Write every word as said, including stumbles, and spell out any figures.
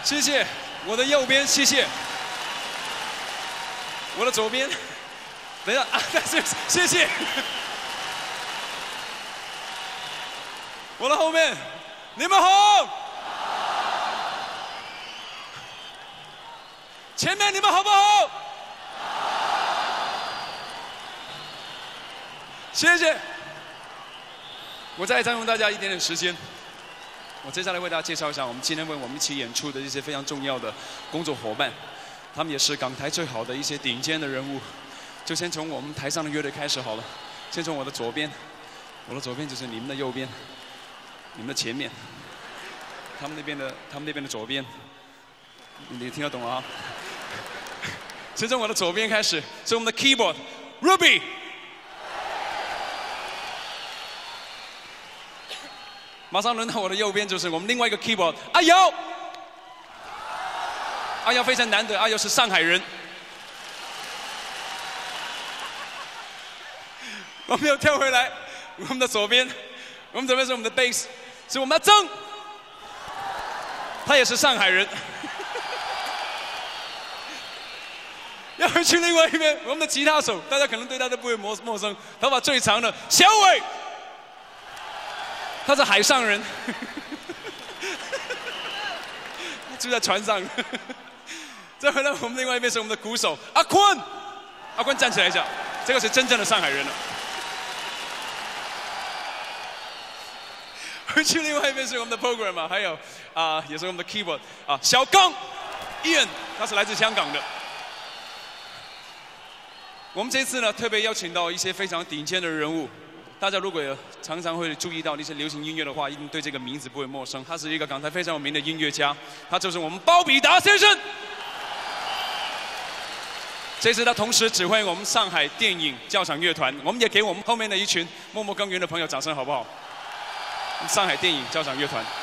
谢谢我的右边，谢谢我的左边。等一下啊，谢谢我的后面，你们好。前面你们好不好？谢谢。我再占用大家一点点时间，我接下来为大家介绍一下我们今天为我们一起演出的一些非常重要的工作伙伴，他们也是港台最好的一些顶尖的人物。就先从我们台上的乐队开始好了，先从我的左边，我的左边就是你们的右边，你们的前面，他们那边的他们那边的左边，你听得懂啊？先从我的左边开始，是我们的 keyboard Ruby。马上轮到我的右边，就是我们另外一个 keyboard 阿瑶。阿瑶非常难得，阿瑶是上海人。我们又跳回来，我们的左边，我们左边是我们的 bass， 是我们的曾，他也是上海人。要回去另外一边，我们的吉他手，大家可能对他都不会陌陌生，头发最长的小伟，他是海上人，住在船上。再回到我们另外一边是我们的鼓手阿坤，阿坤站起来一下，这个是真正的上海人了。回去另外一边是我们的 program 啊，还有啊、呃，也是我们的 keyboard 啊，小刚 Ian， 他是来自香港的。我们这次呢，特别邀请到一些非常顶尖的人物。大家如果有常常会注意到一些流行音乐的话，一定对这个名字不会陌生。他是一个港台非常有名的音乐家，他就是我们包比达先生。这次他同时指挥我们上海电影交响乐团，我们也给我们后面的一群默默耕耘的朋友掌声好不好？上海电影交响乐团。